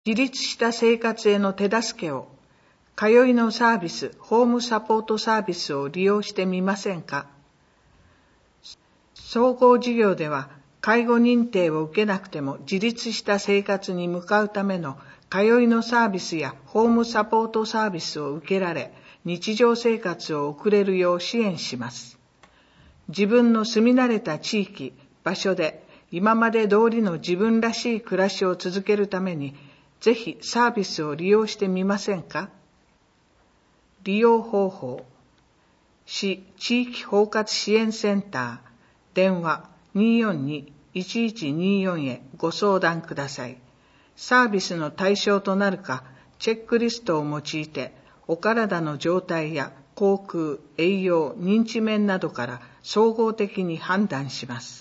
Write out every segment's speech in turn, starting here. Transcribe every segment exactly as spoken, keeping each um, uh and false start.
自立した生活への手助けを、通いのサービス、ホームサポートサービスを利用してみませんか？総合事業では、介護認定を受けなくても自立した生活に向かうための通いのサービスやホームサポートサービスを受けられ、日常生活を送れるよう支援します。自分の住み慣れた地域、場所で今まで通りの自分らしい暮らしを続けるために、ぜひサービスを利用してみませんか？利用方法。市地域包括支援センター、電話 にーよんにーいちいちにーよん へご相談ください。サービスの対象となるか、チェックリストを用いて、お体の状態や口腔、栄養、認知面などから総合的に判断します。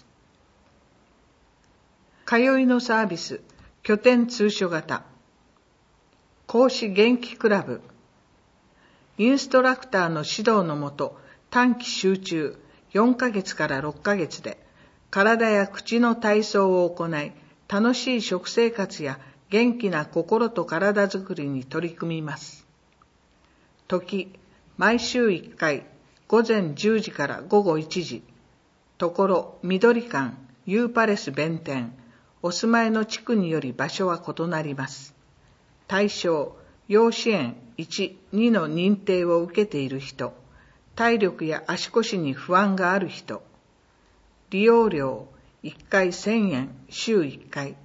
通いのサービス、拠点通所型。講師元気クラブ。インストラクターの指導のもと、短期集中よんかげつからろっかげつで、体や口の体操を行い、楽しい食生活や元気な心と体づくりに取り組みます。時、毎週いっかい、ごぜんじゅうじからごごいちじ。ところ、緑館、ユーパレス弁天。お住まいの地区により場所は異なります。対象、要支援いち、にの認定を受けている人、体力や足腰に不安がある人。利用料、いっかいせんえん、週いっかい。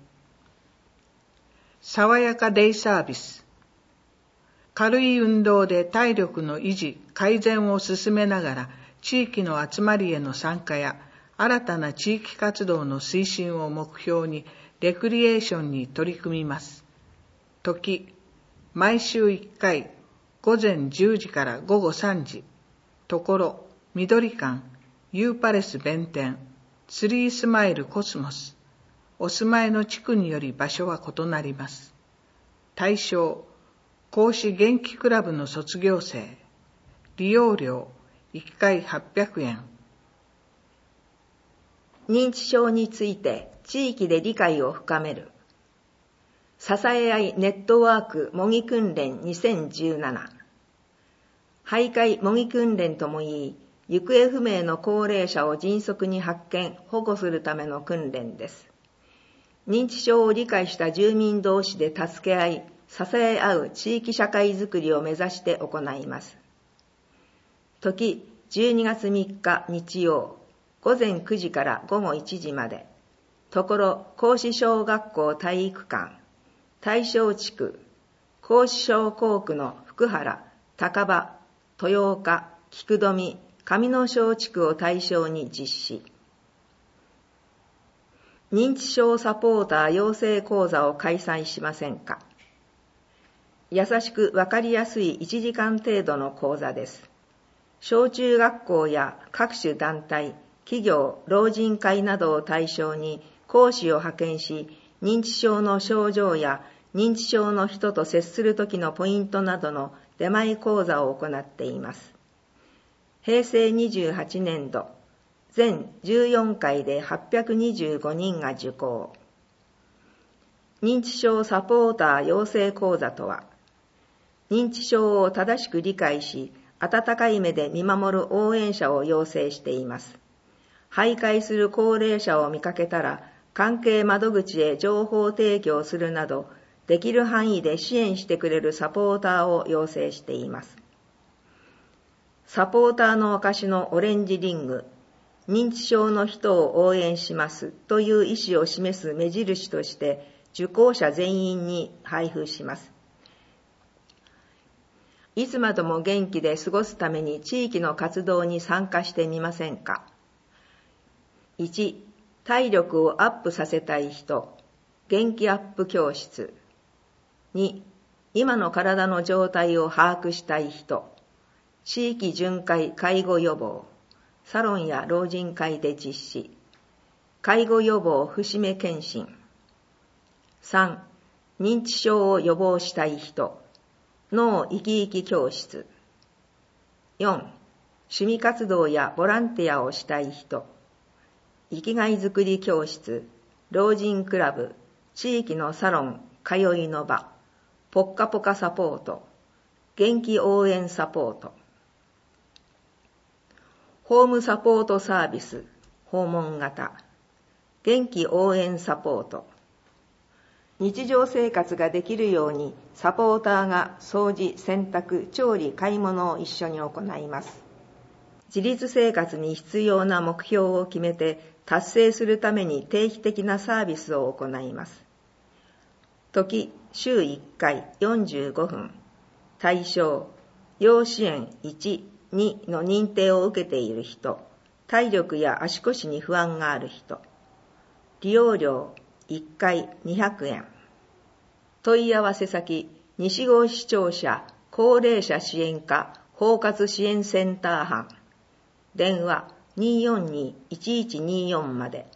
爽やかデイサービス。軽い運動で体力の維持、改善を進めながら、地域の集まりへの参加や、新たな地域活動の推進を目標に、レクリエーションに取り組みます。時、毎週いっかい、ごぜんじゅうじからごごさんじ。ところ、緑館、ユーパレス弁天、ツリースマイルコスモス。お住まいの地区により場所は異なります。対象、講師元気クラブの卒業生。利用料、いっかいはっぴゃくえん。 認知症について地域で理解を深める。支え合いネットワーク模擬訓練にせんじゅうなな。徘徊模擬訓練とも言い、行方不明の高齢者を迅速に発見、保護するための訓練です。認知症を理解した住民同士で助け合い、支え合う地域社会づくりを目指して行います。時、じゅうにがつみっか日曜、ごぜんくじからごごいちじまで。ところ、甲子小学校体育館。大正地区、甲子小校区の福原、高場、豊岡、菊富、上野小地区を対象に実施。認知症サポーター養成講座を開催しませんか？優しくわかりやすいいちじかん程度の講座です。小中学校や各種団体、企業、老人会などを対象に講師を派遣し、認知症の症状や認知症の人と接するときのポイントなどの出前講座を行っています。へいせいにじゅうはちねんど、全じゅうよんかいではっぴゃくにじゅうごにんが受講。認知症サポーター養成講座とは、認知症を正しく理解し、温かい目で見守る応援者を養成しています。徘徊する高齢者を見かけたら、関係窓口へ情報提供するなど、できる範囲で支援してくれるサポーターを養成しています。サポーターの証のオレンジリング、認知症の人を応援しますという意思を示す目印として、受講者全員に配布します。いつまでも元気で過ごすために地域の活動に参加してみませんか？いち、体力をアップさせたい人、元気アップ教室。に、今の体の状態を把握したい人、地域巡回介護予防、サロンや老人会で実施、介護予防節目検診。さん、認知症を予防したい人、脳生き生き教室。よん、趣味活動やボランティアをしたい人、生きがいづくり教室、老人クラブ、地域のサロン、 通いの場、ぽっかぽかサポート、元気応援サポート、ホームサポートサービス、訪問型、元気応援サポート、日常生活ができるようにサポーターが掃除、洗濯、調理、買い物を一緒に行います。自立生活に必要な目標を決めて達成するために定期的なサービスを行います。時、週いっかいよんじゅうごふん。対象、要支援いち、にの認定を受けている人、体力や足腰に不安がある人。利用料いっかいにひゃくえん。問い合わせ先、西郷市庁舎高齢者支援課包括支援センター班。電話 にーよんにーいちいちにーよん まで。